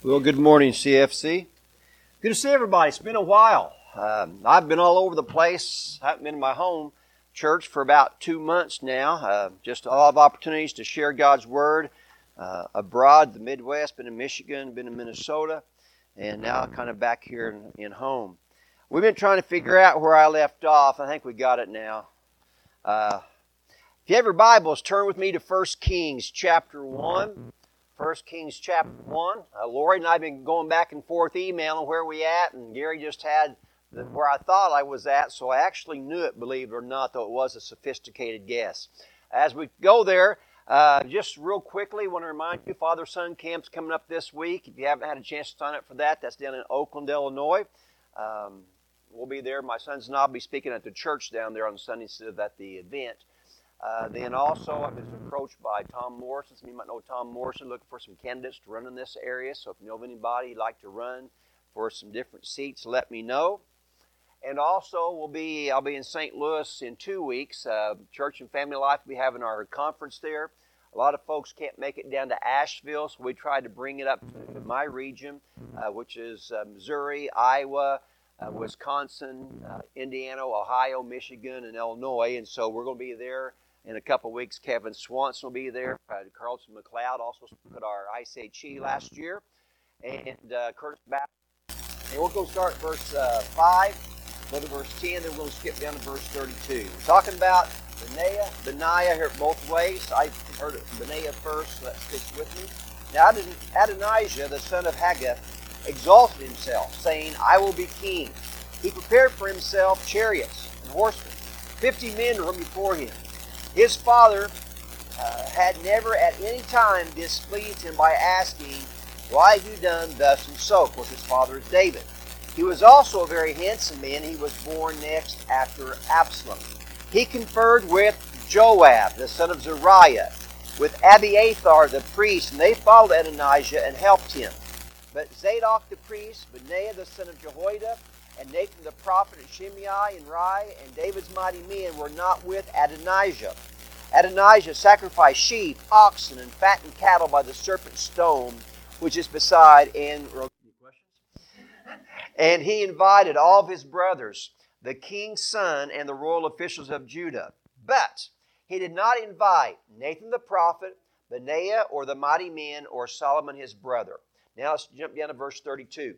Well, good morning, CFC. Good to see everybody. It's been a while. I've been all over the place. I haven't been in my home church for about 2 months now. Just a lot of opportunities to share God's Word abroad, the Midwest, been in Michigan, been in Minnesota, and now kind of back here in home. We've been trying to figure out where I left off. I think we got it now. If you have your Bibles, turn with me to 1 Kings chapter 1. 1 Kings chapter 1. Lori and I have been going back and forth emailing where we at, and Gary just had where I thought I was at, so I actually knew it, believe it or not, though it was a sophisticated guess. As we go there, just real quickly, I want to remind you, Father-Son Camp's coming up this week. If you haven't had a chance to sign up for that, that's down in Oakland, Illinois. We'll be there. My sons and I will be speaking at the church down there on Sunday instead of at the event. Then also, I was approached by Tom Morrison. Some of you might know Tom Morrison, looking for some candidates to run in this area. So if you know of anybody who'd like to run for some different seats, let me know. And also, I'll be in St. Louis in 2 weeks. Church and Family Life will be having our conference there. A lot of folks can't make it down to Asheville, so we tried to bring it up to my region, which is Missouri, Iowa, Wisconsin, Indiana, Ohio, Michigan, and Illinois. And so we're going to be there in a couple of weeks. Kevin Swanson will be there. Carlton McLeod also spoke at our ICHE last year. And Curtis Baptist. And we're going to start at verse 5, go to verse 10, then we're going to skip down to verse 32. We're talking about Benaiah here both ways. I heard of Benaiah first, so that sticks with me. Now Adonijah, the son of Haggith, exalted himself, saying, I will be king. He prepared for himself chariots and horsemen, 50 men to run before him. His father had never at any time displeased him by asking, why have you done thus and so? Of course, his father is David. He was also a very handsome man. He was born next after Absalom. He conferred with Joab, the son of Zeruiah, with Abiathar the priest, and they followed Adonijah and helped him. But Zadok the priest, Benaiah the son of Jehoiada, and Nathan the prophet, and Shimei and Rai, and David's mighty men were not with Adonijah. Adonijah sacrificed sheep, oxen, and fattened cattle by the serpent stone, which is beside, and he invited all of his brothers, the king's son, and the royal officials of Judah. But he did not invite Nathan the prophet, Benaiah, or the mighty men, or Solomon his brother. Now let's jump down to verse 32.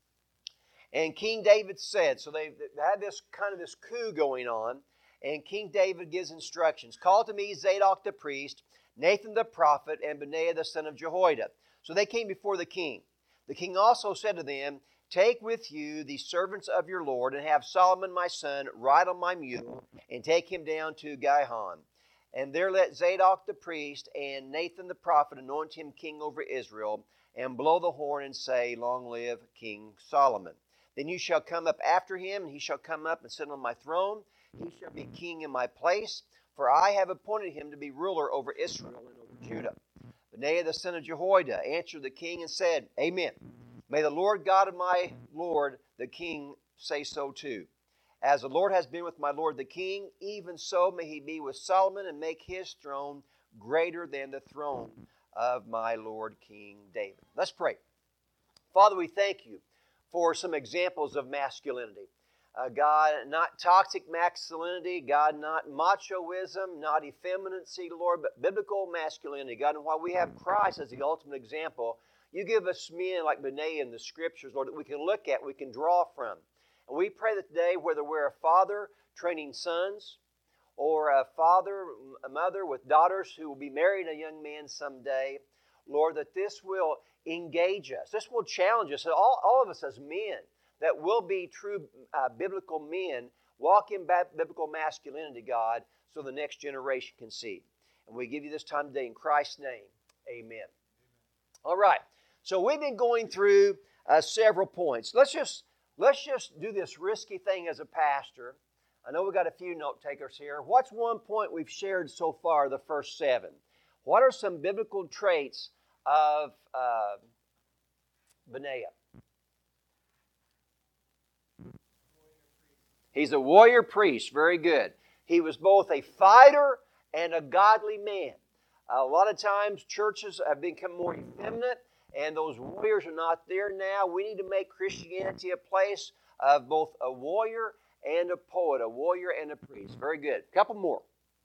And King David said, so they had this coup going on, and King David gives instructions. Call to me Zadok the priest, Nathan the prophet, and Benaiah the son of Jehoiada. So they came before the king. The king also said to them, take with you the servants of your Lord, and have Solomon my son ride on my mule, and take him down to Gihon. And there let Zadok the priest and Nathan the prophet anoint him king over Israel, and blow the horn and say, long live King Solomon. Then you shall come up after him, and he shall come up and sit on my throne. He shall be king in my place, for I have appointed him to be ruler over Israel and over Judah. Benaiah the son of Jehoiada answered the king and said, Amen. May the Lord God of my Lord the king say so too. As the Lord has been with my Lord the king, even so may he be with Solomon, and make his throne greater than the throne of my Lord King David. Let's pray. Father, we thank you for some examples of masculinity. God, not toxic masculinity, God, not machoism, not effeminacy, Lord, but biblical masculinity. God, and while we have Christ as the ultimate example, you give us men like Benaiah in the Scriptures, Lord, that we can look at, we can draw from. And we pray that today, whether we're a father training sons, or a father, a mother with daughters who will be marrying a young man someday, Lord, that this will engage us. This will challenge us, all of us as men, that will be true biblical men, walk in biblical masculinity, God, so the next generation can see. And we give you this time today in Christ's name. Amen. All right. So we've been going through several points. Let's just do this risky thing as a pastor. I know we've got a few note takers here. What's one point we've shared so far, the first 7? What are some biblical traits of Benaiah? He's a warrior priest. Very good. He was both a fighter and a godly man. A lot of times churches have become more effeminate and those warriors are not there now. We need to make Christianity a place of both a warrior and a poet, a warrior and a priest. Very good. A couple more.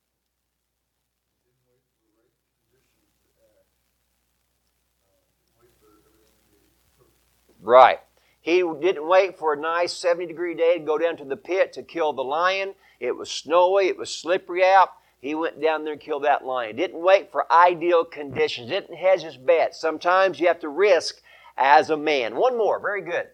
Right. He didn't wait for a nice 70-degree day to go down to the pit to kill the lion. It was snowy. It was slippery out. He went down there and killed that lion. Didn't wait for ideal conditions. Didn't hedge his bet. Sometimes you have to risk as a man. One more. Very good.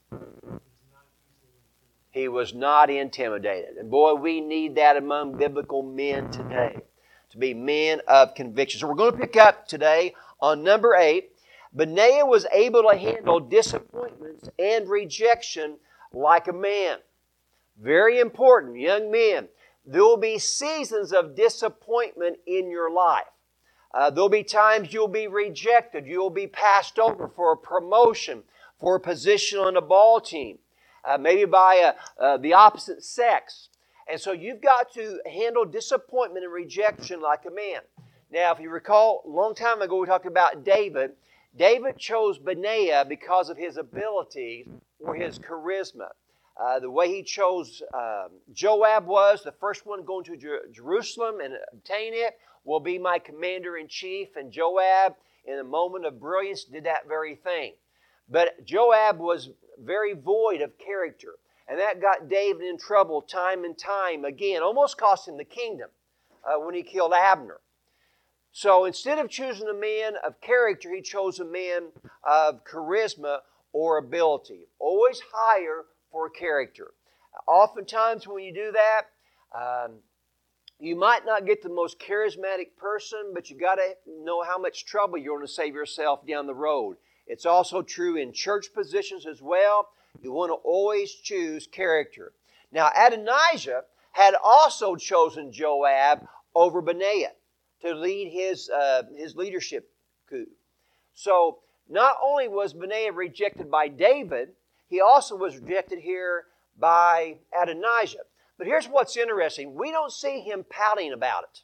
He was not intimidated. And boy, we need that among biblical men today, to be men of conviction. So we're going to pick up today on number 8. Benaiah was able to handle disappointments and rejection like a man. Very important, young men. There will be seasons of disappointment in your life. There'll be times you'll be rejected. You'll be passed over for a promotion, for a position on a ball team, maybe by the opposite sex. And so you've got to handle disappointment and rejection like a man. Now, if you recall, a long time ago we talked about David. David chose Benaiah because of his ability or his charisma. The way he chose Joab was the first one going to Jerusalem and obtain it will be my commander-in-chief. And Joab, in a moment of brilliance, did that very thing. But Joab was very void of character. And that got David in trouble time and time again. Almost cost him the kingdom when he killed Abner. So instead of choosing a man of character, he chose a man of charisma or ability. Always hire for character. Oftentimes when you do that, you might not get the most charismatic person, but you got to know how much trouble you're going to save yourself down the road. It's also true in church positions as well. You want to always choose character. Now, Adonijah had also chosen Joab over Benaiah to lead his leadership coup. So, not only was Benaiah rejected by David, he also was rejected here by Adonijah. But here's what's interesting. We don't see him pouting about it.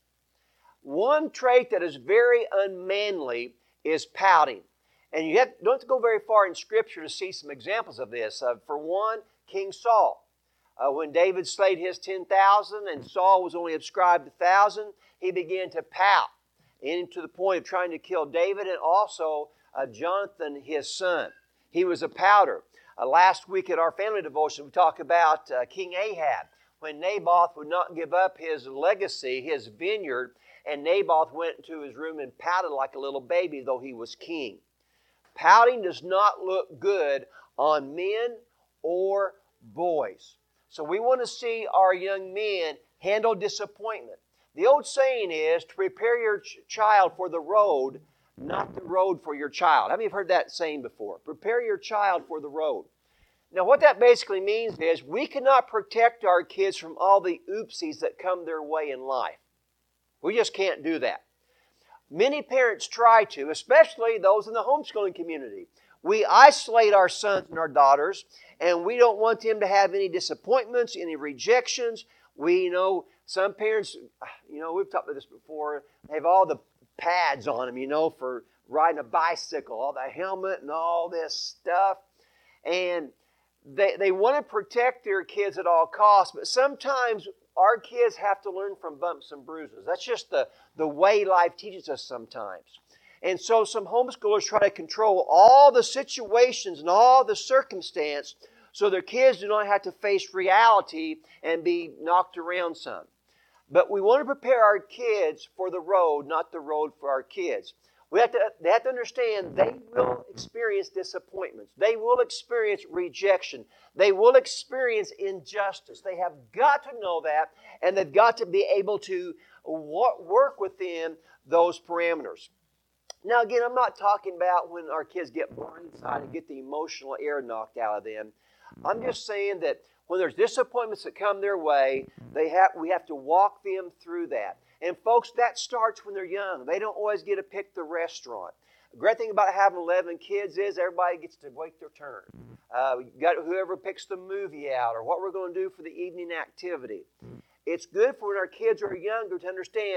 One trait that is very unmanly is pouting. And you don't have to go very far in Scripture to see some examples of this. For one, King Saul. When David slayed his 10,000 and Saul was only ascribed 1,000, he began to pout, and to the point of trying to kill David and also Jonathan, his son. He was a pouter. Last week at our family devotion, we talked about King Ahab, when Naboth would not give up his legacy, his vineyard, and Naboth went into his room and pouted like a little baby, though he was king. Pouting does not look good on men or boys. So we want to see our young men handle disappointment. The old saying is to prepare your child for the road, not the road for your child. How many have heard that saying before? Prepare your child for the road. Now what that basically means is we cannot protect our kids from all the oopsies that come their way in life. We just can't do that. Many parents try to, especially those in the homeschooling community. We isolate our sons and our daughters, and we don't want them to have any disappointments, any rejections. Some parents, we've talked about this before, they have all the pads on them, for riding a bicycle, all the helmet and all this stuff. And they want to protect their kids at all costs, but sometimes our kids have to learn from bumps and bruises. That's just the way life teaches us sometimes. And so some homeschoolers try to control all the situations and all the circumstance so their kids do not have to face reality and be knocked around some. But we want to prepare our kids for the road, not the road for our kids. They have to understand they will experience disappointments. They will experience rejection. They will experience injustice. They have got to know that, and they've got to be able to work within those parameters. Now, again, I'm not talking about when our kids get blindsided and get the emotional air knocked out of them. I'm just saying that when there's disappointments that come their way, we have to walk them through that. And folks, that starts when they're young. They don't always get to pick the restaurant. The great thing about having 11 kids is everybody gets to wait their turn. You got whoever picks the movie out or what we're going to do for the evening activity. It's good for when our kids are younger to understand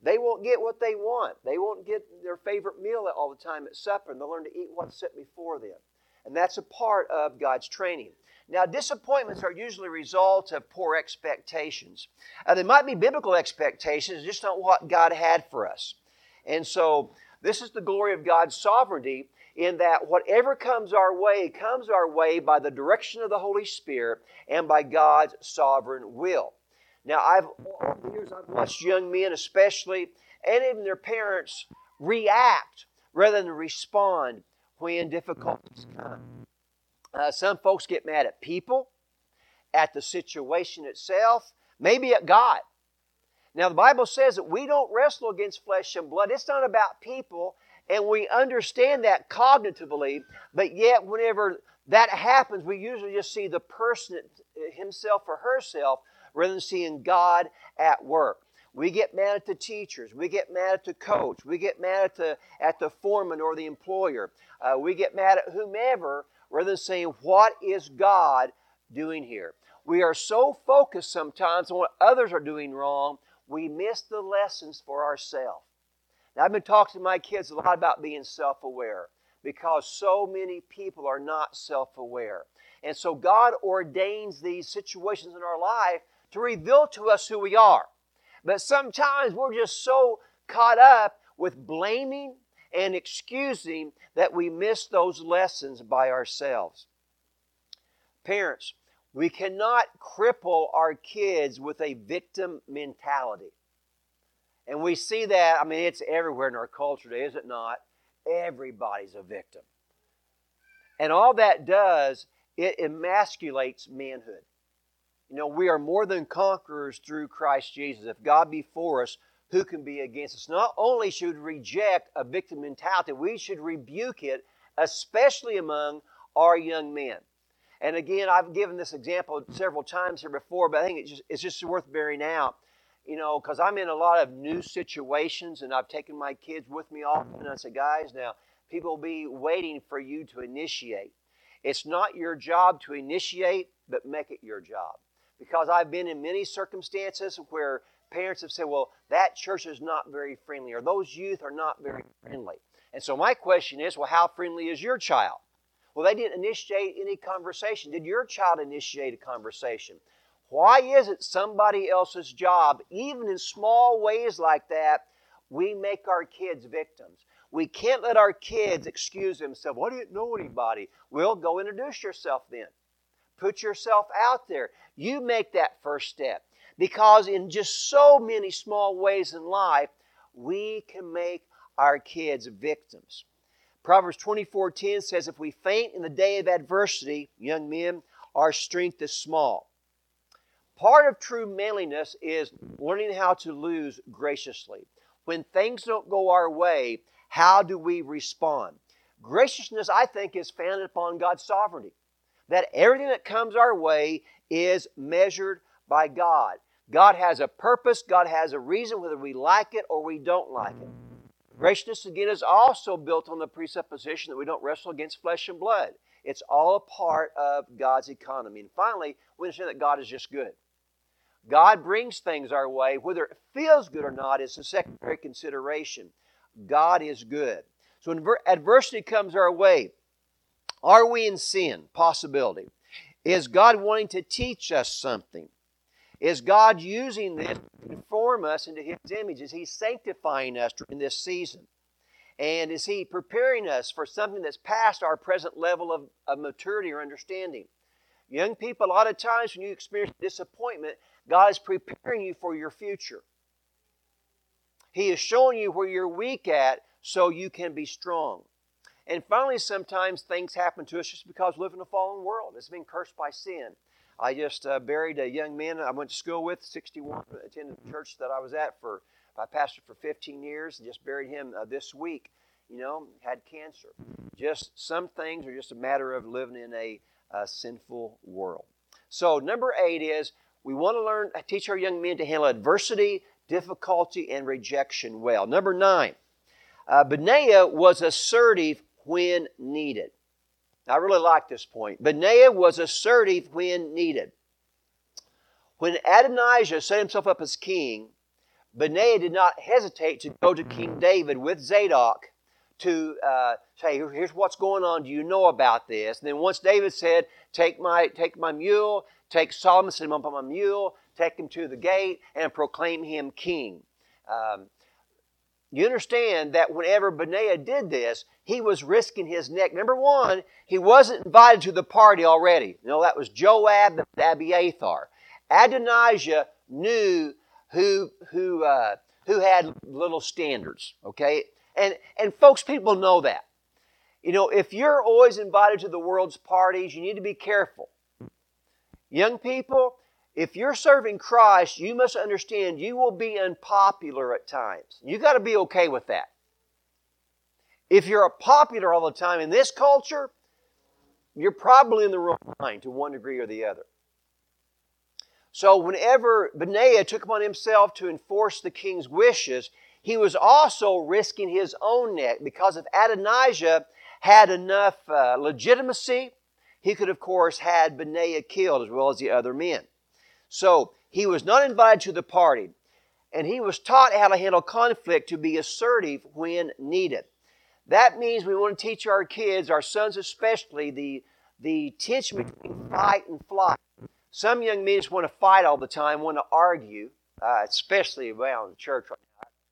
They won't get what they want. They won't get their favorite meal all the time at supper, and they'll learn to eat what's set before them. And that's a part of God's training. Now, disappointments are usually a result of poor expectations. They might be biblical expectations, just not what God had for us. And so, this is the glory of God's sovereignty, in that whatever comes our way by the direction of the Holy Spirit and by God's sovereign will. Now, over the years, I've watched young men especially, and even their parents, react rather than respond when difficulties come. Some folks get mad at people, at the situation itself, maybe at God. Now, the Bible says that we don't wrestle against flesh and blood. It's not about people, and we understand that cognitively, but yet whenever that happens, we usually just see the person himself or herself rather than seeing God at work. We get mad at the teachers. We get mad at the coach. We get mad at the foreman or the employer. We get mad at whomever rather than saying, what is God doing here? We are so focused sometimes on what others are doing wrong, we miss the lessons for ourselves. Now, I've been talking to my kids a lot about being self-aware because so many people are not self-aware. And so God ordains these situations in our life to reveal to us who we are. But sometimes we're just so caught up with blaming and excusing that we miss those lessons by ourselves. Parents, we cannot cripple our kids with a victim mentality. And we see that, it's everywhere in our culture today, is it not? Everybody's a victim. And all that does, it emasculates manhood. We are more than conquerors through Christ Jesus. If God be for us, who can be against us? Not only should we reject a victim mentality, we should rebuke it, especially among our young men. And again, I've given this example several times here before, but I think it's just worth bearing out. Because I'm in a lot of new situations, and I've taken my kids with me often, and I say, guys, now, people will be waiting for you to initiate. It's not your job to initiate, but make it your job. Because I've been in many circumstances where parents have said, well, that church is not very friendly, or those youth are not very friendly. And so my question is, well, how friendly is your child? Well, they didn't initiate any conversation. Did your child initiate a conversation? Why is it somebody else's job, even in small ways like that, we make our kids victims? We can't let our kids excuse themselves. Well, I didn't know anybody. Well, go introduce yourself then. Put yourself out there. You make that first step. Because in just so many small ways in life, we can make our kids victims. Proverbs 24:10 says, if we faint in the day of adversity, young men, our strength is small. Part of true manliness is learning how to lose graciously. When things don't go our way, how do we respond? Graciousness, I think, is founded upon God's sovereignty. That everything that comes our way is measured by God. God has a purpose. God has a reason whether we like it or we don't like it. Graciousness, again, is also built on the presupposition that we don't wrestle against flesh and blood. It's all a part of God's economy. And finally, we understand that God is just good. God brings things our way. Whether it feels good or not is a secondary consideration. God is good. So when adversity comes our way, are we in sin? Possibility. Is God wanting to teach us something? Is God using this to conform us into His image? Is He sanctifying us during this season? And is He preparing us for something that's past our present level of maturity or understanding? Young people, a lot of times when you experience disappointment, God is preparing you for your future. He is showing you where you're weak at so you can be strong. And finally, sometimes things happen to us just because we live in a fallen world. It's been cursed by sin. I just buried a young man I went to school with, 61, attended the church that I was at I pastored for 15 years, and just buried him this week. Had cancer. Just some things are just a matter of living in a sinful world. So number 8 is we want to teach our young men to handle adversity, difficulty, and rejection well. Number 9, Benaiah was assertive when needed. I really like this point. Benaiah was assertive when needed. When Adonijah set himself up as king, Benaiah did not hesitate to go to King David with Zadok to say, here's what's going on. Do you know about this? And then once David said, take my mule, take Solomon, set him up on my mule, take him to the gate, and proclaim him king. You understand that whenever Benaiah did this, he was risking his neck. Number one, he wasn't invited to the party already. You know, that was Joab and Abiathar. Adonijah knew who had little standards, okay? And folks, people know that. You know, if you're always invited to the world's parties, you need to be careful. Young people, if you're serving Christ, you must understand you will be unpopular at times. You got to be okay with that. If you're popular all the time in this culture, you're probably in the wrong line to one degree or the other. So whenever Benaiah took upon himself to enforce the king's wishes, he was also risking his own neck because if Adonijah had enough legitimacy, he could, of course, had Benaiah killed as well as the other men. So he was not invited to the party, and he was taught how to handle conflict to be assertive when needed. That means we want to teach our kids, our sons especially, the tension between fight and flight. Some young men just want to fight all the time, want to argue, especially around the church right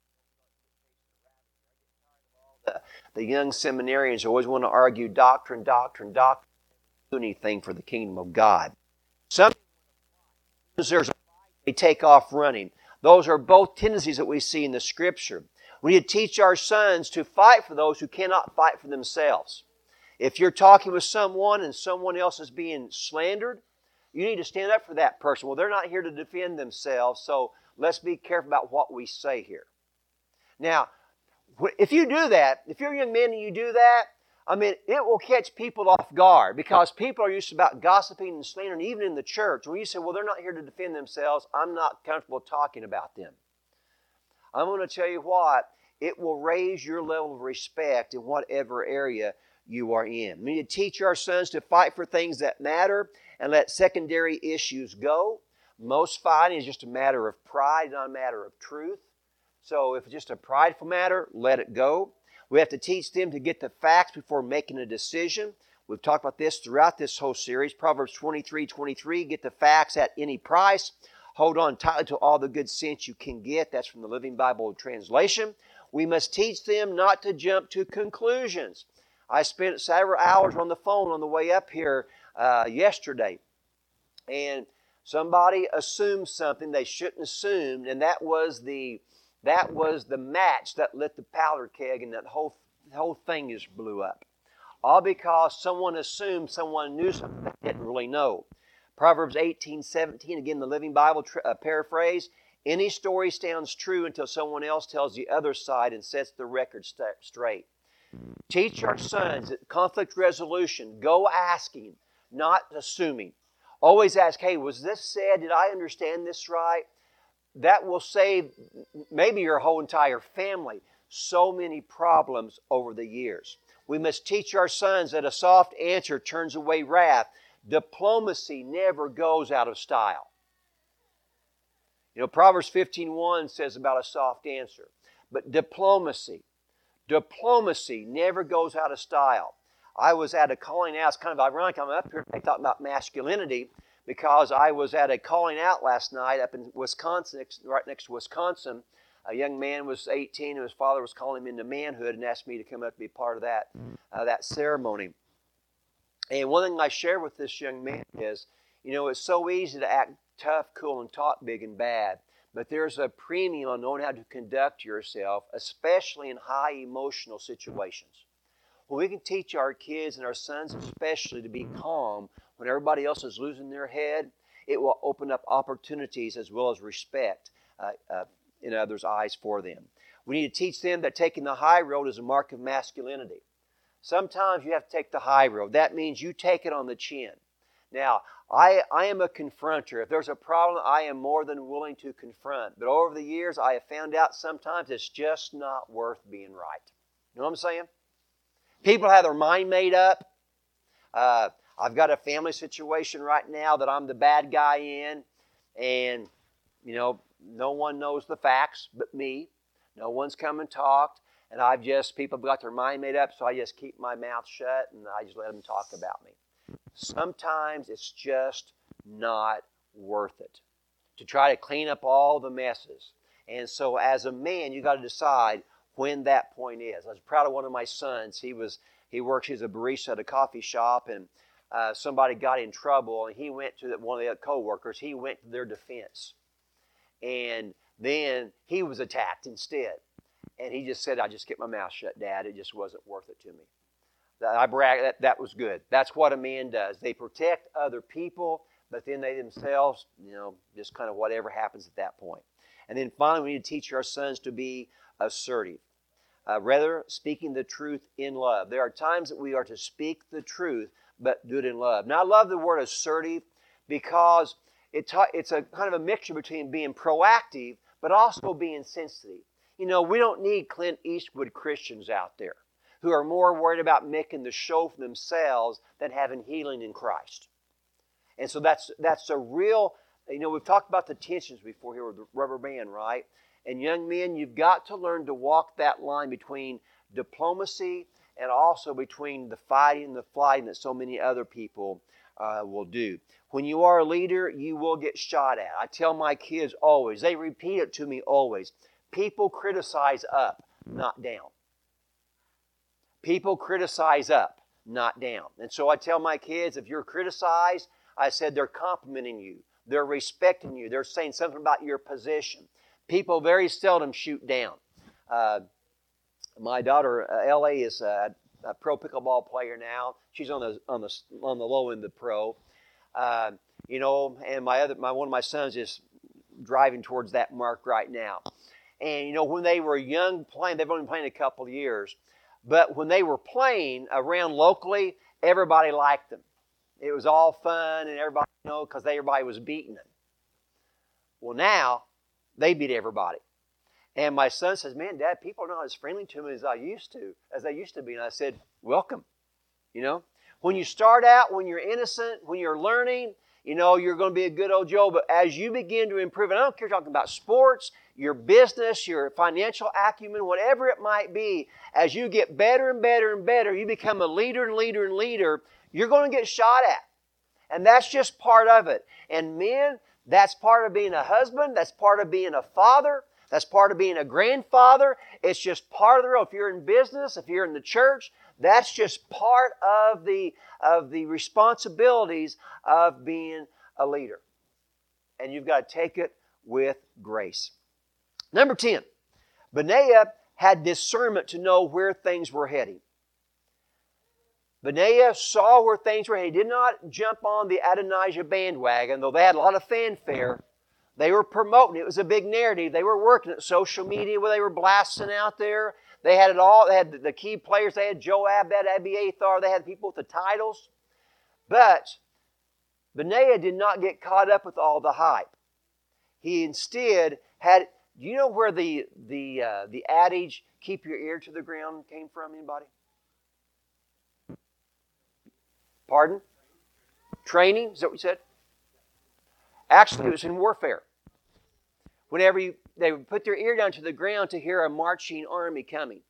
now. The young seminarians always want to argue doctrine, do anything for the kingdom of God. Some there's a fight, they take off running. Those are both tendencies that we see in the Scripture. We need to teach our sons to fight for those who cannot fight for themselves. If you're talking with someone and someone else is being slandered, you need to stand up for that person. Well, they're not here to defend themselves, so let's be careful about what we say here. Now, if you do that, if you're a young man and you do that, I mean, it will catch people off guard because people are used to about gossiping and slandering, even in the church. When you say, well, they're not here to defend themselves, I'm not comfortable talking about them. I'm going to tell you what, it will raise your level of respect in whatever area you are in. We need to teach our sons to fight for things that matter and let secondary issues go. Most fighting is just a matter of pride, not a matter of truth. So if it's just a prideful matter, let it go. We have to teach them to get the facts before making a decision. We've talked about this throughout this whole series. Proverbs 23:23, get the facts at any price. Hold on tightly to all the good sense you can get. That's from the Living Bible translation. We must teach them not to jump to conclusions. I spent several hours on the phone on the way up here yesterday. And somebody assumed something they shouldn't assume, and that was the match that lit the powder keg, and that whole thing just blew up. All because someone assumed someone knew something they didn't really know. Proverbs 18:17, again the Living Bible paraphrase, any story sounds true until someone else tells the other side and sets the record straight. Teach our sons that conflict resolution, go asking, not assuming. Always ask, hey, was this said? Did I understand this right? That will save maybe your whole entire family so many problems over the years. We must teach our sons that a soft answer turns away wrath. Diplomacy never goes out of style. You know, Proverbs 15:1 says about a soft answer. But diplomacy never goes out of style. I was at a calling out. It's kind of ironic. I'm up here talking about masculinity because I was at a calling out last night up in Wisconsin, right next to Wisconsin. A young man was 18 and his father was calling him into manhood and asked me to come up to be part of that ceremony. And one thing I shared with this young man is, you know, it's so easy to act tough, cool, and talk big and bad. But there's a premium on knowing how to conduct yourself, especially in high emotional situations. When we can teach our kids and our sons especially to be calm when everybody else is losing their head, it will open up opportunities as well as respect in others' eyes for them. We need to teach them that taking the high road is a mark of masculinity. Sometimes you have to take the high road. That means you take it on the chin. Now, I am a confronter. If there's a problem, I am more than willing to confront. But over the years, I have found out sometimes it's just not worth being right. You know what I'm saying? People have their mind made up. I've got a family situation right now that I'm the bad guy in. And No one knows the facts but me. No one's come and talked. And people have got their mind made up, so I just keep my mouth shut and I just let them talk about me. Sometimes it's just not worth it to try to clean up all the messes. And so as a man, you got to decide when that point is. I was proud of one of my sons. He's a barista at a coffee shop, and somebody got in trouble, and he went to one of the other co-workers. He went to their defense. And then he was attacked instead. And he just said, I just kept my mouth shut, Dad. It just wasn't worth it to me. That was good. That's what a man does. They protect other people, but then they themselves, just kind of whatever happens at that point. And then finally, we need to teach our sons to be assertive. Rather, speaking the truth in love. There are times that we are to speak the truth, but do it in love. Now, I love the word assertive because it's a kind of a mixture between being proactive, but also being sensitive. We don't need Clint Eastwood Christians out there who are more worried about making the show for themselves than having healing in Christ. And so that's a real, we've talked about the tensions before here with the rubber band, right? And young men, you've got to learn to walk that line between diplomacy and also between the fighting and the flighting that so many other people will do. When you are a leader, you will get shot at. I tell my kids always, they repeat it to me always, people criticize up, not down. People criticize up, not down. And so I tell my kids, if you're criticized, I said they're complimenting you. They're respecting you. They're saying something about your position. People very seldom shoot down. My daughter, Ellie, is a pro pickleball player now. She's on the low end of the pro. And one of my sons is driving towards that mark right now. And when they were young playing, they've only been playing a couple of years, but when they were playing around locally, everybody liked them. It was all fun, and everybody, because everybody was beating them. Well, now they beat everybody. And my son says, "Man, Dad, people are not as friendly to me as they used to be." And I said, "Welcome." When you start out, when you're innocent, when you're learning, you're going to be a good old Joe. But as you begin to improve, and I don't care if you're talking about sports, your business, your financial acumen, whatever it might be, as you get better and better and better, you become a leader and leader and leader, you're going to get shot at. And that's just part of it. And men, that's part of being a husband. That's part of being a father. That's part of being a grandfather. It's just part of the role. If you're in business, if you're in the church, that's just part of the responsibilities of being a leader. And you've got to take it with grace. Number 10, Benaiah had discernment to know where things were heading. Benaiah saw where things were heading. He did not jump on the Adonijah bandwagon, though they had a lot of fanfare. They were promoting it. It was a big narrative. They were working at social media where they were blasting out there. They had it all. They had the key players. They had Joab, they had Abiathar. They had people with the titles. But Benaiah did not get caught up with all the hype. He instead had... Do you know where the adage, keep your ear to the ground, came from? Anybody? Pardon? Training? Is that what you said? Actually, it was in warfare. Whenever they would put their ear down to the ground to hear a marching army coming.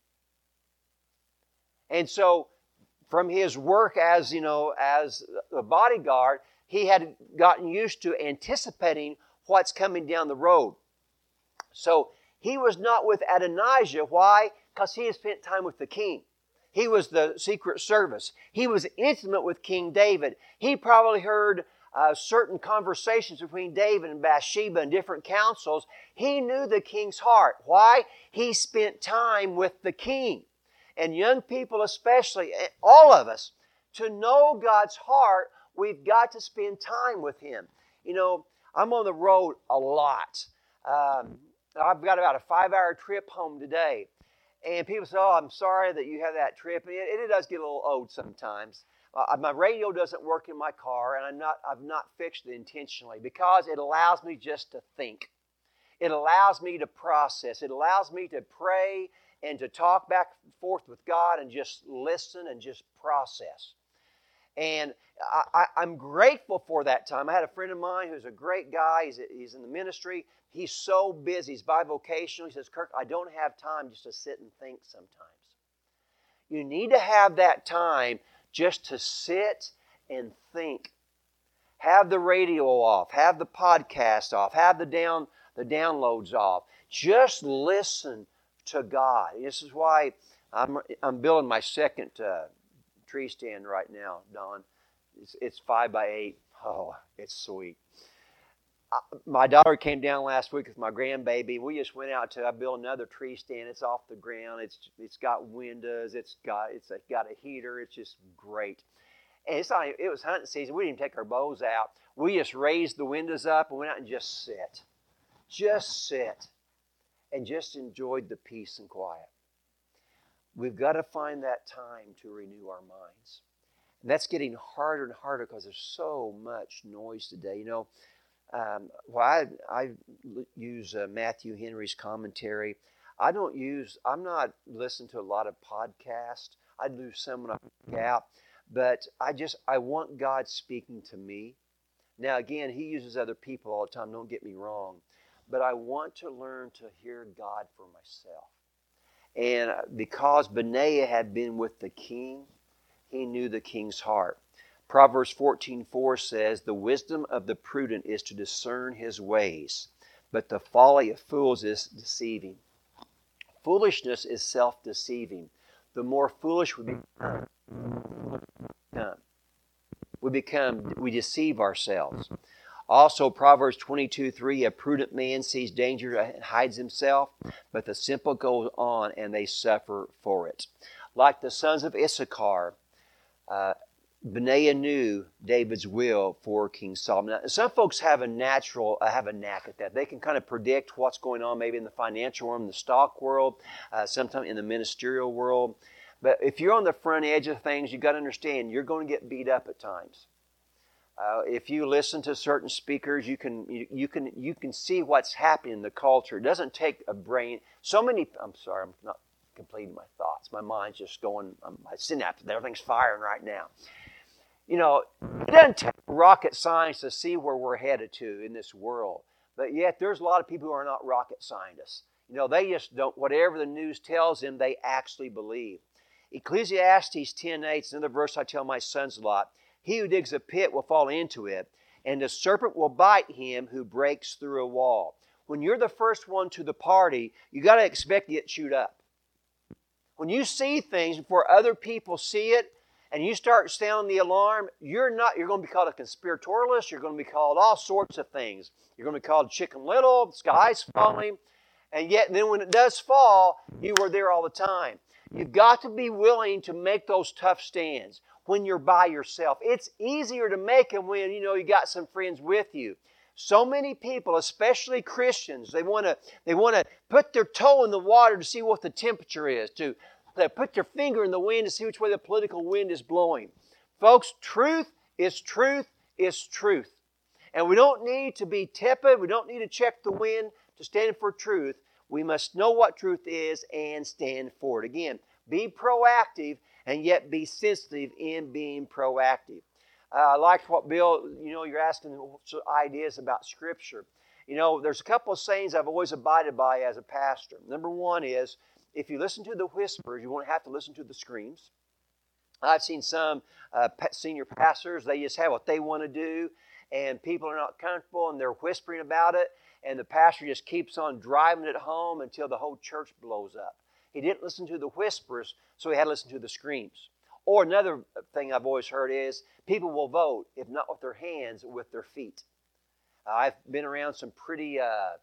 And so, from his work as a bodyguard, he had gotten used to anticipating what's coming down the road. So he was not with Adonijah. Why? Because he had spent time with the king. He was the secret service. He was intimate with King David. He probably heard certain conversations between David and Bathsheba and different councils. He knew the king's heart. Why? He spent time with the king. And young people especially, all of us, to know God's heart, we've got to spend time with Him. I'm on the road a lot. I've got about a 5-hour trip home today. And people say, "Oh, I'm sorry that you have that trip." And it does get a little old sometimes. My radio doesn't work in my car, and I've not fixed it intentionally because it allows me just to think. It allows me to process. It allows me to pray and to talk back and forth with God and just listen and just process. And I'm grateful for that time. I had a friend of mine who's a great guy. He's in the ministry. He's so busy. He's bivocational. He says, Kirk, I don't have time just to sit and think sometimes. You need to have that time just to sit and think. Have the radio off. Have the podcast off. Have the downloads off. Just listen to God. This is why I'm building my second tree stand right now, Don. It's 5x8. Oh, it's sweet. My daughter came down last week with my grandbaby. We just went out I built another tree stand. It's off the ground. It's got windows. It's got a heater. It's just great. And it was hunting season. We didn't even take our bows out. We just raised the windows up and went out and just sit. Just sit. And just enjoyed the peace and quiet. We've got to find that time to renew our minds. And that's getting harder and harder because there's so much noise today. I use Matthew Henry's commentary. I'm not listening to a lot of podcasts. I do some when I work out. But I want God speaking to me. Now, again, He uses other people all the time, don't get me wrong. But I want to learn to hear God for myself. And because Benaiah had been with the king, he knew the king's heart. Proverbs 14:4 says, the wisdom of the prudent is to discern his ways, but the folly of fools is deceiving. Foolishness is self-deceiving. The more foolish we become, we deceive ourselves. Also, Proverbs 22:3, a prudent man sees danger and hides himself, but the simple go on and they suffer for it. Like the sons of Issachar, Benaiah knew David's will for King Solomon. Now, some folks have a knack at that. They can kind of predict what's going on maybe in the financial world, in the stock world, sometimes in the ministerial world. But if you're on the front edge of things, you've got to understand you're going to get beat up at times. If you listen to certain speakers, you can see what's happening in the culture. It doesn't take a brain. I'm sorry, I'm not completing my thoughts. My mind's just going. My synapses, everything's firing right now. It doesn't take rocket science to see where we're headed to in this world. But yet, there's a lot of people who are not rocket scientists. They just don't. Whatever the news tells them, they actually believe. Ecclesiastes 10:8 is another verse I tell my sons a lot. He who digs a pit will fall into it, and the serpent will bite him who breaks through a wall. When you're the first one to the party, you got to expect to get chewed up. When you see things before other people see it, and you start sounding the alarm, you're going to be called a conspiratorialist. You're going to be called all sorts of things. You're going to be called Chicken Little, the sky's falling, and yet then when it does fall, you were there all the time. You've got to be willing to make those tough stands when you're by yourself. It's easier to make them when you got some friends with you. So many people, especially Christians, they want to put their toe in the water to see what the temperature is, to put their finger in the wind to see which way the political wind is blowing. Folks, truth is truth is truth. And we don't need to be tepid. We don't need to check the wind to stand for truth. We must know what truth is and stand for it. Again, be proactive and yet be sensitive in being proactive. I liked what Bill, you're asking ideas about Scripture. There's a couple of sayings I've always abided by as a pastor. Number one is, if you listen to the whispers, you won't have to listen to the screams. I've seen some senior pastors, they just have what they want to do, and people are not comfortable, and they're whispering about it, and the pastor just keeps on driving it home until the whole church blows up. He didn't listen to the whispers, so he had to listen to the screams. Or another thing I've always heard is, people will vote, if not with their hands, with their feet. I've been around some pretty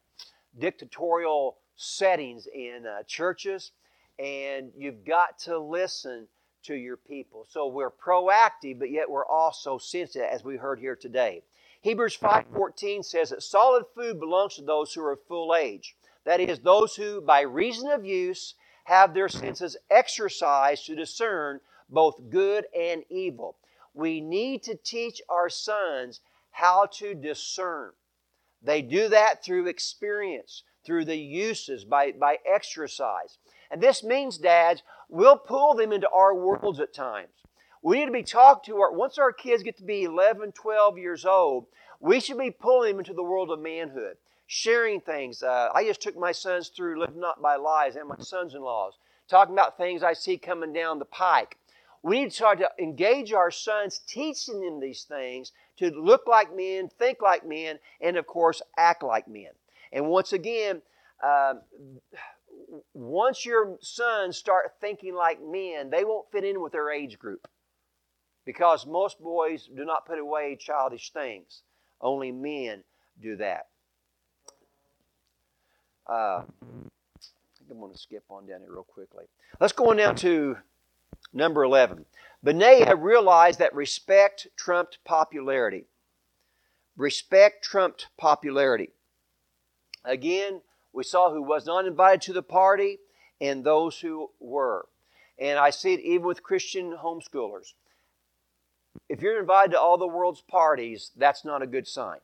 dictatorial settings in churches, and you've got to listen to your people. So we're proactive, but yet we're also sensitive, as we heard here today. Hebrews 5:14 says that solid food belongs to those who are of full age. That is, those who, by reason of use, have their senses exercised to discern both good and evil. We need to teach our sons how to discern. They do that through experience, through the uses, by exercise. And this means, dads, we'll pull them into our worlds at times. We need to be talking to once our kids get to be 11, 12 years old, we should be pulling them into the world of manhood, sharing things. I just took my sons through Live Not by Lies and my sons-in-laws, talking about things I see coming down the pike. We need to start to engage our sons, teaching them these things to look like men, think like men, and of course, act like men. And once again, once your sons start thinking like men, they won't fit in with their age group. Because most boys do not put away childish things. Only men do that. I think I'm going to skip on down here real quickly. Let's go on down to number 11. Benaiah realized that respect trumped popularity. Respect trumped popularity. Again, we saw who was not invited to the party and those who were. And I see it even with Christian homeschoolers. If you're invited to all the world's parties, that's not a good sign.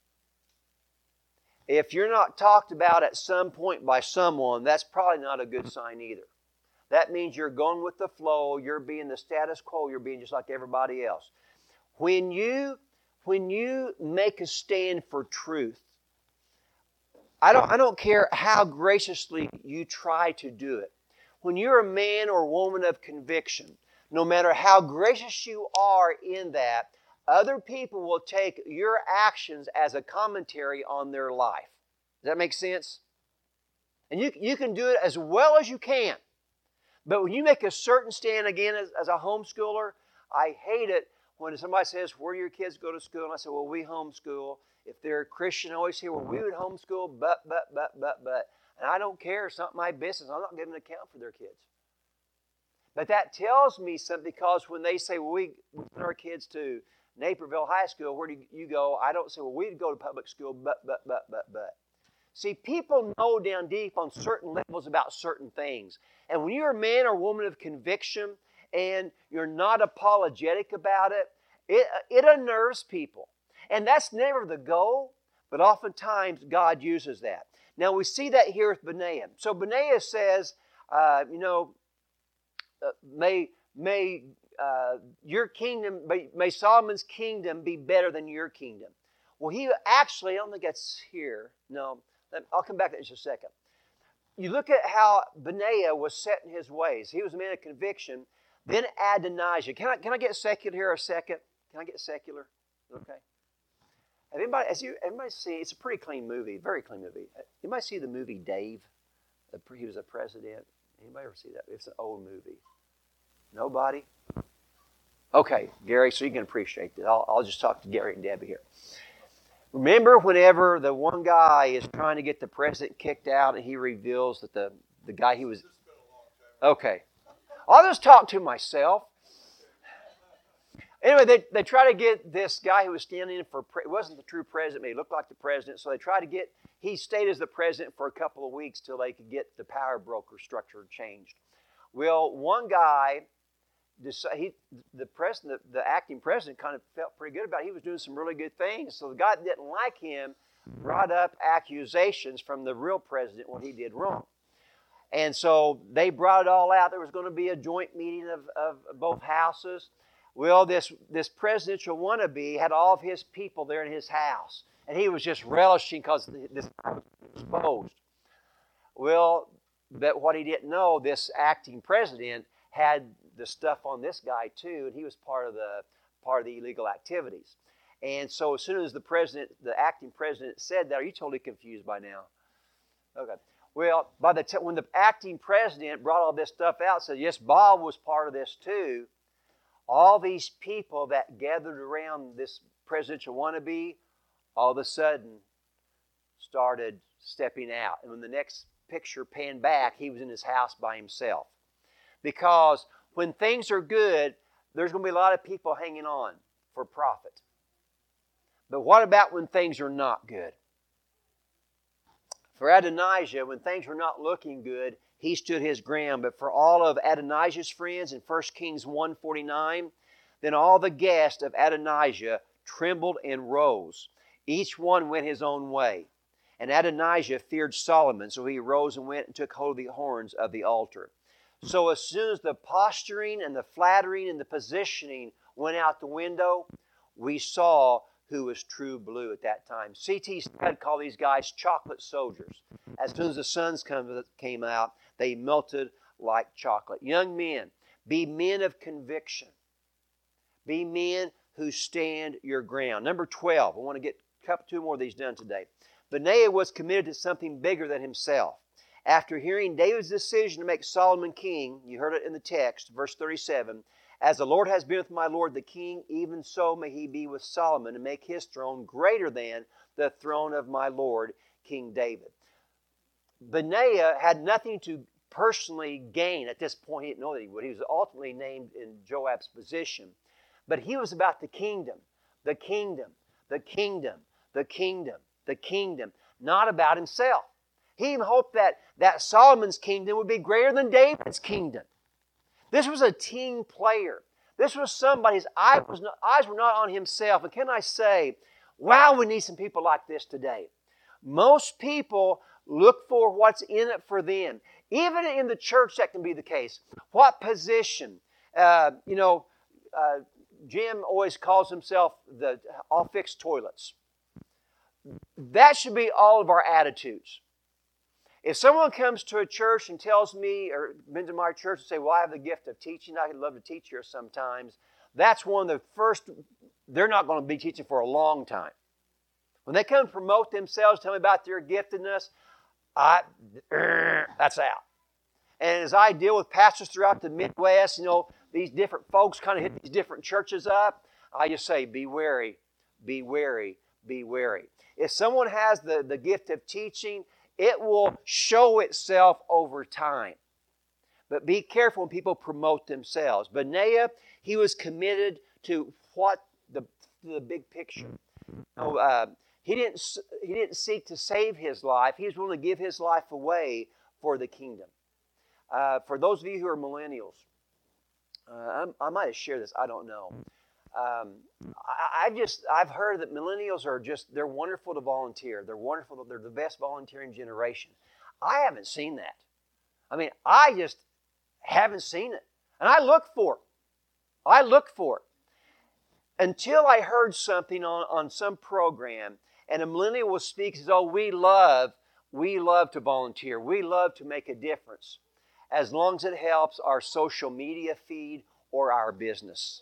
If you're not talked about at some point by someone, that's probably not a good sign either. That means you're going with the flow, you're being the status quo, you're being just like everybody else. When you make a stand for truth, I don't care how graciously you try to do it. When you're a man or woman of conviction, no matter how gracious you are in that, other people will take your actions as a commentary on their life. Does that make sense? And you can do it as well as you can. But when you make a certain stand, again, as a homeschooler, I hate it when somebody says, where do your kids go to school? And I say, well, we homeschool. If they're a Christian, I always hear, well, we would homeschool, but. And I don't care. It's not my business. I'm not giving an account for their kids. But that tells me something, because when they say, well, we send our kids to Naperville High School, where do you go? I don't say, well, we'd go to public school, but. See, people know down deep on certain levels about certain things. And when you're a man or woman of conviction and you're not apologetic about it, it unnerves people. And that's never the goal, but oftentimes God uses that. Now we see that here with Benaiah. So Benaiah says, may your kingdom, may Solomon's kingdom be better than your kingdom. Well, he actually, I don't think that's here. No, I'll come back to that in just a second. You look at how Benaiah was set in his ways. He was a man of conviction. Then Adonijah. Can I get secular here a second? Can I get secular? Okay. Everybody see? It's a pretty clean movie, very clean movie. Anybody see the movie Dave? He was a president. Anybody ever see that? It's an old movie. Nobody? Okay, Gary, so you can appreciate it. I'll just talk to Gary and Debbie here. Remember whenever the one guy is trying to get the president kicked out and he reveals that the guy he was... Okay. I'll just talk to myself. Anyway, they try to get this guy who was standing in for... It wasn't the true president, but he looked like the president. So they tried to get... He stayed as the president for a couple of weeks till they could get the power broker structure changed. Well, one guy... The acting president kind of felt pretty good about it. He was doing some really good things. So the guy that didn't like him brought up accusations from the real president what he did wrong. And so they brought it all out. There was going to be a joint meeting of both houses. Well, this presidential wannabe had all of his people there in his house. And he was just relishing because this was exposed. Well, but what he didn't know, this acting president had the stuff on this guy too, and he was part of the illegal activities. And so as soon as the acting president said that, are you totally confused by now? Okay. Well, when the acting president brought all this stuff out, said yes, Bob was part of this too. All these people that gathered around this presidential wannabe, all of a sudden started stepping out. And when the next picture panned back, he was in his house by himself. Because when things are good, there's going to be a lot of people hanging on for profit. But what about when things are not good? For Adonijah, when things were not looking good, he stood his ground. But for all of Adonijah's friends in 1 Kings 1:49, then all the guests of Adonijah trembled and rose. Each one went his own way. And Adonijah feared Solomon, so he arose and went and took hold of the horns of the altar. So as soon as the posturing and the flattering and the positioning went out the window, we saw who was true blue at that time. C.T. Studd called these guys chocolate soldiers. As soon as the suns came out, they melted like chocolate. Young men, be men of conviction. Be men who stand your ground. Number 12, I want to get two more of these done today. Benaiah was committed to something bigger than himself. After hearing David's decision to make Solomon king, you heard it in the text, verse 37, as the Lord has been with my Lord the king, even so may he be with Solomon and make his throne greater than the throne of my Lord King David. Benaiah had nothing to personally gain at this point. He didn't know that he would. He was ultimately named in Joab's position. But he was about the kingdom, the kingdom, the kingdom, the kingdom, the kingdom, not about himself. He even hoped that Solomon's kingdom would be greater than David's kingdom. This was a team player. This was somebody, his eyes were not on himself. And can I say, wow, we need some people like this today. Most people look for what's in it for them. Even in the church, that can be the case. What position? Jim always calls himself I'll fix toilets. That should be all of our attitudes. If someone comes to a church and tells me, or been to my church and say, well, I have the gift of teaching, I'd love to teach here sometimes, that's one of the first, they're not going to be teaching for a long time. When they come to promote themselves, tell me about their giftedness, that's out. And as I deal with pastors throughout the Midwest, these different folks kind of hit these different churches up, I just say, be wary, be wary, be wary. If someone has the gift of teaching, it will show itself over time. But be careful when people promote themselves. Benaiah, he was committed to the big picture. He didn't seek to save his life. He was willing to give his life away for the kingdom. For those of you who are millennials, I might have shared this. I don't know. I've heard that millennials they're wonderful to volunteer. They're wonderful. They're the best volunteering generation. I haven't seen that. I just haven't seen it. And I look for it. Until I heard something on some program, and a millennial will speak, says, we love to volunteer. We love to make a difference. As long as it helps our social media feed or our business.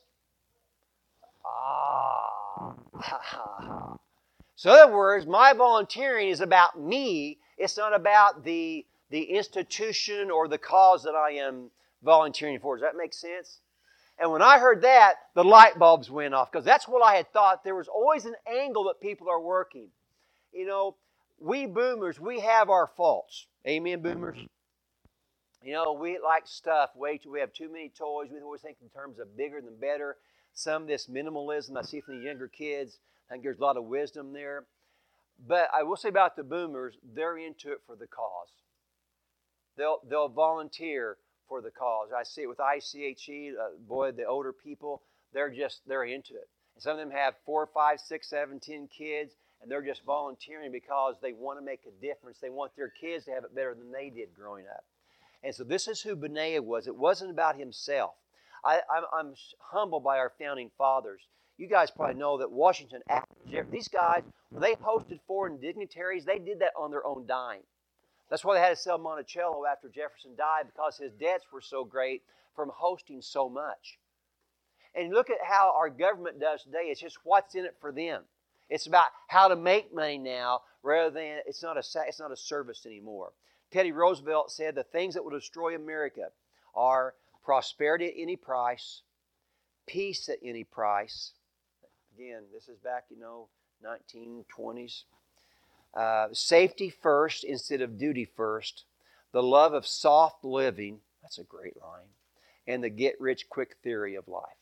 So in other words, my volunteering is about me. It's not about the institution or the cause that I am volunteering for. Does that make sense? And when I heard that, the light bulbs went off, because that's what I had thought. There was always an angle that people are working. We boomers, we have our faults. Amen, boomers? We like stuff way too. We have too many toys. We always think in terms of bigger than better. Some of this minimalism I see from the younger kids, I think there's a lot of wisdom there. But I will say about the boomers, they're into it for the cause. They'll volunteer for the cause. I see it with ICHE, the older people, they're into it. And some of them have 4, 5, 6, 7, 10 kids, and they're just volunteering because they want to make a difference. They want their kids to have it better than they did growing up. And so this is who Benaiah was. It wasn't about himself. I'm humbled by our founding fathers. You guys probably know that Washington, these guys, when they hosted foreign dignitaries, they did that on their own dime. That's why they had to sell Monticello after Jefferson died, because his debts were so great from hosting so much. And look at how our government does today. It's just what's in it for them. It's about how to make money now, rather than it's not a service anymore. Teddy Roosevelt said the things that will destroy America are prosperity at any price, peace at any price. Again, this is back, 1920s. Safety first instead of duty first. The love of soft living. That's a great line. And the get-rich-quick theory of life.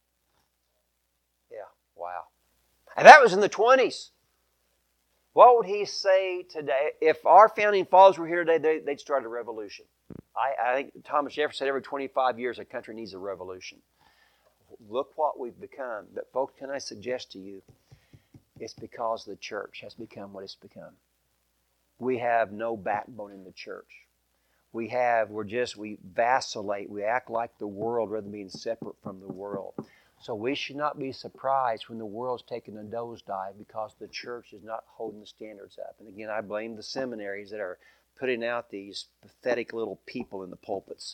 Yeah, wow. And that was in the 20s. What would he say today? If our founding fathers were here today, they'd start a revolution. I think Thomas Jefferson said every 25 years a country needs a revolution. Look what we've become. But folks, can I suggest to you, it's because the church has become what it's become. We have no backbone in the church. we vacillate. We act like the world rather than being separate from the world. So we should not be surprised when the world's taking a nosedive because the church is not holding the standards up. And again, I blame the seminaries that are putting out these pathetic little people in the pulpits.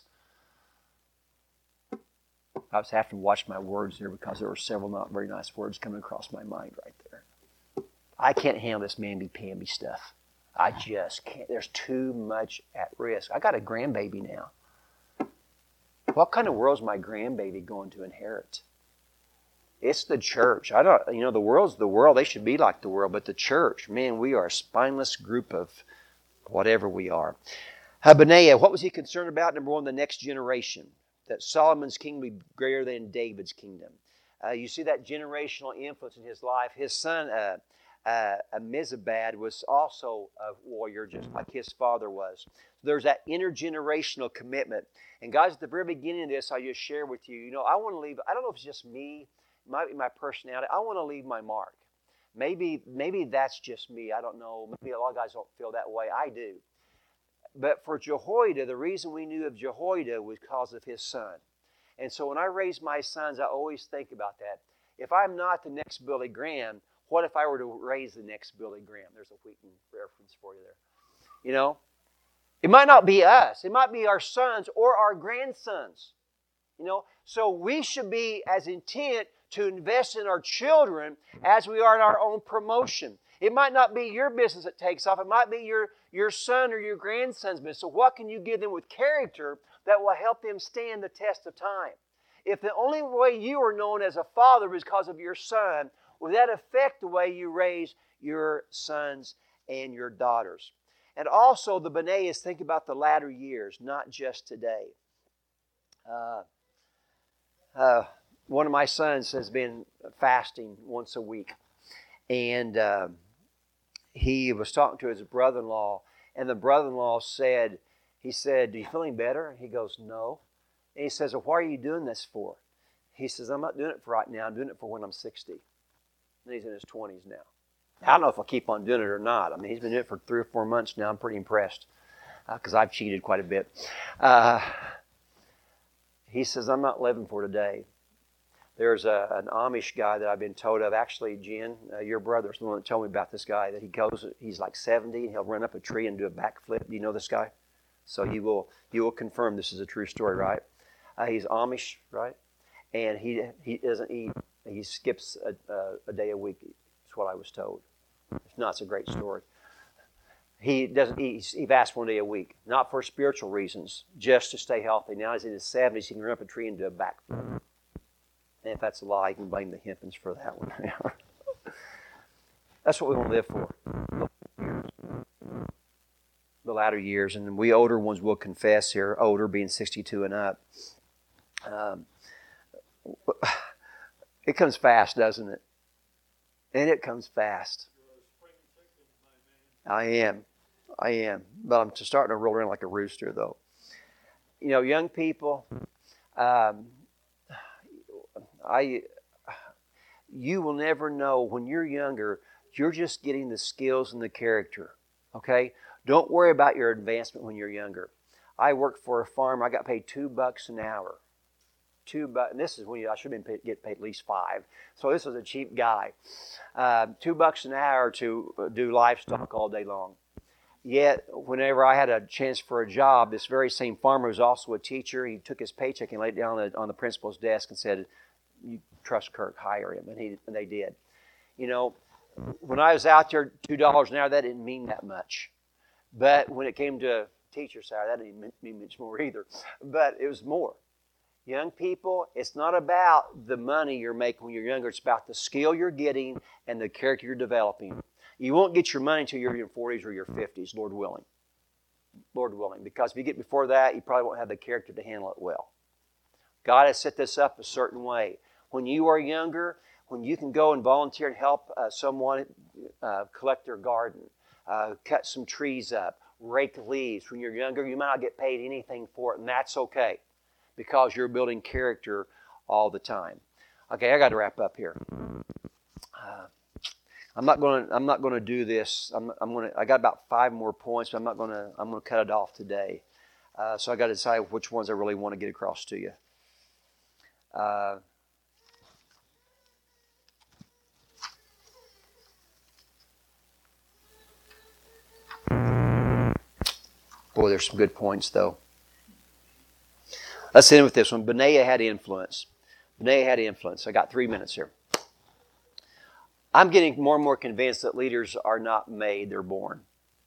I was having to watch my words there because there were several not very nice words coming across my mind right there. I can't handle this mamby-pamby stuff. I just can't. There's too much at risk. I got a grandbaby now. What kind of world is my grandbaby going to inherit? It's the church. The world's the world. They should be like the world. But the church, man, we are a spineless group of whatever we are. Benaiah, what was he concerned about? Number one, the next generation. That Solomon's kingdom would be greater than David's kingdom. You see that generational influence in his life. His son, Amizabad, was also a warrior, just like his father was. There's that intergenerational commitment. And guys, at the very beginning of this, I just share with you, I want to leave, I don't know if it's just me, it might be my personality, I want to leave my mark. Maybe that's just me, I don't know. Maybe a lot of guys don't feel that way. I do. But for Jehoiada, the reason we knew of Jehoiada was because of his son. And so when I raise my sons, I always think about that. If I'm not the next Billy Graham, what if I were to raise the next Billy Graham? There's a Wheaton reference for you there. It might not be us. It might be our sons or our grandsons. So we should be as intent to invest in our children as we are in our own promotion. It might not be your business that takes off. It might be your son or your grandson's business. So what can you give them with character that will help them stand the test of time? If the only way you are known as a father is because of your son, will that affect the way you raise your sons and your daughters? And also the Benaiahs think about the latter years, not just today. One of my sons has been fasting once a week. And he was talking to his brother-in-law, and the brother-in-law said, "Do you feel any better?" He goes, "No." And he says, "Well, what are you doing this for?" He says, "I'm not doing it for right now. I'm doing it for when I'm 60. And he's in his 20s now. I don't know if I'll keep on doing it or not. I mean, he's been doing it for 3 or 4 months now. I'm pretty impressed because I've cheated quite a bit. He says, "I'm not living for today." There's an Amish guy that I've been told of. Actually, Jen, your brother's the one that told me about this guy. That he's like 70, and he'll run up a tree and do a backflip. Do you know this guy? So you will confirm this is a true story, right? He's Amish, right? And he doesn't eat. He skips a day a week. That's what I was told. If not, it's a great story. He doesn't eat. He fasts 1 day a week, not for spiritual reasons, just to stay healthy. Now he's in his 70s. He can run up a tree and do a backflip. And if that's a lie, you can blame the Hempins for that one. That's what we want to live for. The latter years. And we older ones will confess here, older being 62 and up. It comes fast, doesn't it? And it comes fast. I am. But I'm just starting to roll around like a rooster, though. Young people, you will never know when you're younger. You're just getting the skills and the character. Okay? Don't worry about your advancement when you're younger. I worked for a farmer. I got paid $2 an hour. $2, and this is when I should have been get paid at least $5. So this was a cheap guy. $2 an hour to do livestock all day long. Yet, whenever I had a chance for a job, this very same farmer was also a teacher. He took his paycheck and laid it down on the principal's desk and said, "You trust Kirk, hire him." And they did. When I was out there, $2 an hour, that didn't mean that much. But when it came to teacher's salary, that didn't mean much more either. But it was more. Young people, it's not about the money you're making when you're younger. It's about the skill you're getting and the character you're developing. You won't get your money until you're in your 40s or your 50s, Lord willing. Lord willing. Because if you get before that, you probably won't have the character to handle it well. God has set this up a certain way. When you are younger, when you can go and volunteer and help someone collect their garden, cut some trees up, rake leaves. When you're younger, you might not get paid anything for it, and that's okay. Because you're building character all the time. Okay, I got to wrap up here. I'm not going to do this. I got about 5 more points, but I'm going to cut it off today. So I got to decide which ones I really want to get across to you. Boy, there's some good points, though. Let's end with this one. Benaiah had influence. Benaiah had influence. I got 3 minutes here. I'm getting more and more convinced that leaders are not made, they're born.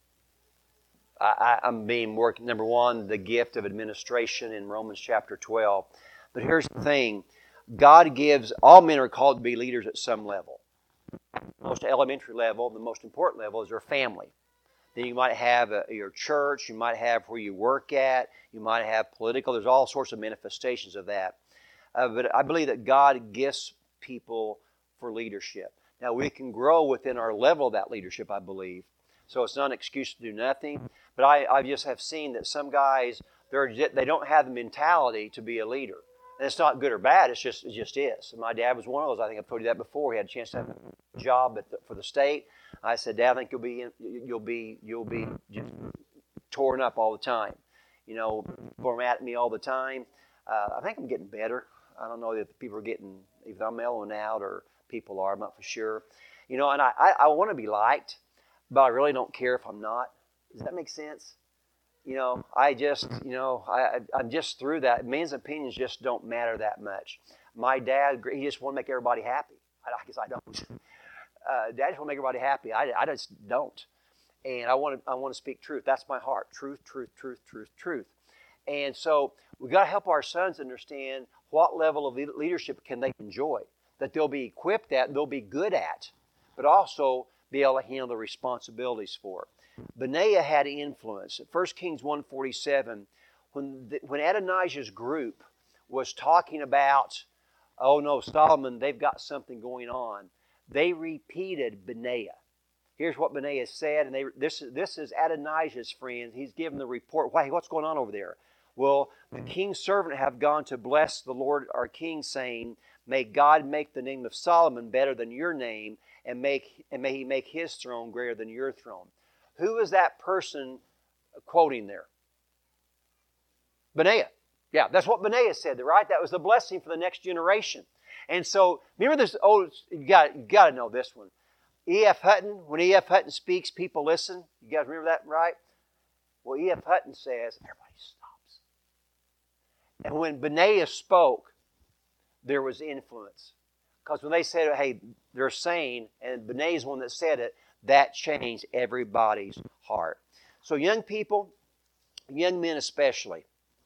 I'm being more, number one, the gift of administration in Romans chapter 12. But here's the thing. God gives, all men are called to be leaders at some level. The most elementary level, the most important level is their family. Then you might have your church, you might have where you work at, you might have political. There's all sorts of manifestations of that. But I believe that God gifts people for leadership. Now, we can grow within our level of that leadership, I believe. So it's not an excuse to do nothing. But I just have seen that some guys, they don't have the mentality to be a leader. And it's not good or bad, it just is. And my dad was one of those. I think I've told you that before. He had a chance to have a job for the state. I said, Dad, I think you'll be just torn up all the time. Format me all the time. I think I'm getting better. I don't know if people are getting, either I'm mellowing out or people are, I'm not for sure. And I want to be liked, but I really don't care if I'm not. Does that make sense? I'm just through that. Men's opinions just don't matter that much. My dad, he just want to make everybody happy. I guess I don't. Dad just want to make everybody happy. I just don't. And I want to speak truth. That's my heart. Truth, truth, truth, truth, truth. And so we've got to help our sons understand what level of leadership can they enjoy, that they'll be equipped at, they'll be good at, but also be able to handle the responsibilities for. Benaiah had influence. At 1 Kings 1:47, when Adonijah's group was talking about, oh no, Solomon, they've got something going on, they repeated Benaiah. Here's what Benaiah said, and this is Adonijah's friend. He's given the report. Hey, what's going on over there? Well, the king's servant have gone to bless the Lord our king, saying, may God make the name of Solomon better than your name, and may he make his throne greater than your throne. Who is that person quoting there? Benaiah. Yeah, that's what Benaiah said, right? That was the blessing for the next generation. And so, remember this, you got to know this one. E.F. Hutton, when E.F. Hutton speaks, people listen. You guys remember that, right? Well, E.F. Hutton says, everybody stops. And when Benaiah spoke, there was influence. Because when they said, hey, they're saying, and Benaiah's one that said it, that changed everybody's heart. So young people, young men especially,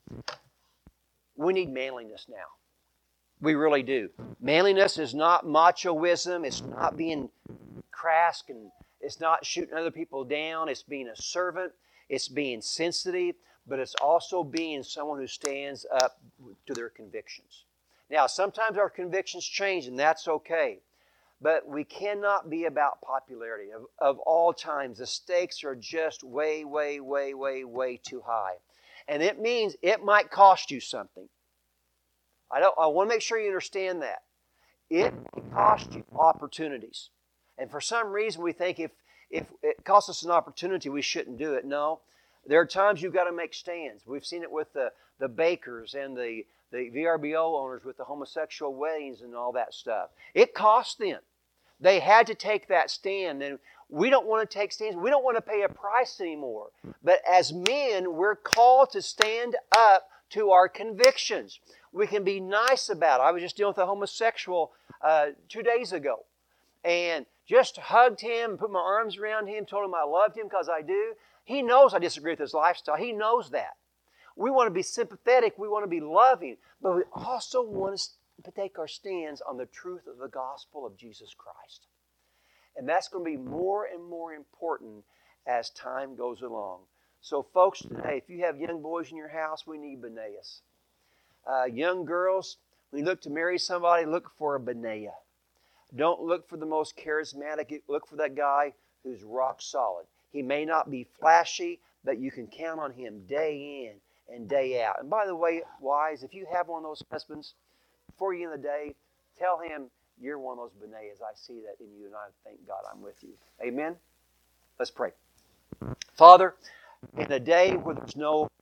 we need manliness now. We really do. Manliness is not machoism. It's not being crass, and it's not shooting other people down. It's being a servant. It's being sensitive, but it's also being someone who stands up to their convictions. Now, sometimes our convictions change, and that's okay. But we cannot be about popularity. Of all times, the stakes are just way, way, way, way, way too high. And it means it might cost you something. I want to make sure you understand that. It may cost you opportunities. And for some reason, we think if it costs us an opportunity, we shouldn't do it. No. There are times you've got to make stands. We've seen it with the bakers and the VRBO owners with the homosexual weddings and all that stuff. It cost them. They had to take that stand, and we don't want to take stands. We don't want to pay a price anymore. But as men, we're called to stand up to our convictions. We can be nice about it. I was just dealing with a homosexual 2 days ago, and just hugged him, put my arms around him, told him I loved him because I do. He knows I disagree with his lifestyle. He knows that. We want to be sympathetic. We want to be loving, but we also want to take our stands on the truth of the gospel of Jesus Christ. And that's going to be more and more important as time goes along. So folks, today, if you have young boys in your house, we need Benaiahs. Young girls, when you look to marry somebody, look for a Benaiah. Don't look for the most charismatic. Look for that guy who's rock solid. He may not be flashy, but you can count on him day in and day out. And by the way, wives, if you have one of those husbands, before you end the day, tell him you're one of those Benaiahs. I see that in you, and I thank God I'm with you. Amen? Let's pray. Father, in a day where there's no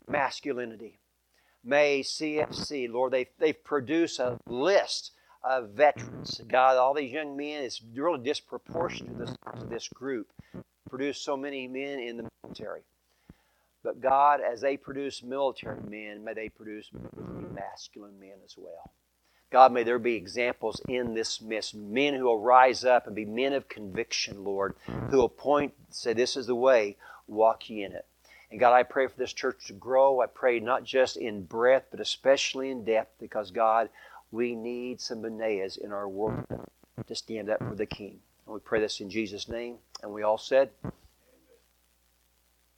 masculinity. May CFC, Lord, they've produced a list of veterans. God, all these young men, it's really disproportionate to this group. Produce so many men in the military. But God, as they produce military men, may they produce masculine men as well. God, may there be examples in this midst, men who will rise up and be men of conviction, Lord, who will point, say, this is the way, walk ye in it. And God, I pray for this church to grow. I pray not just in breadth, but especially in depth, because God, we need some Beneas in our world to stand up for the King. And we pray this in Jesus' name. And we all said,